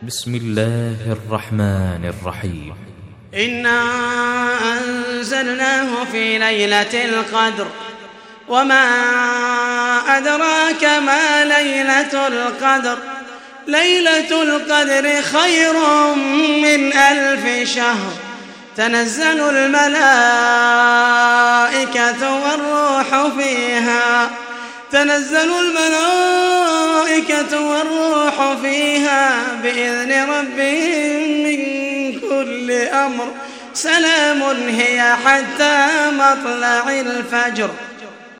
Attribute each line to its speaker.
Speaker 1: بسم الله الرحمن الرحيم.
Speaker 2: إنا أنزلناه في ليلة القدر وما أدراك ما ليلة القدر ليلة القدر خير من 1000 شهر تنزل الملائكة والروح فيها بإذن ربهم من كل أمر سلام هي حتى مطلع الفجر.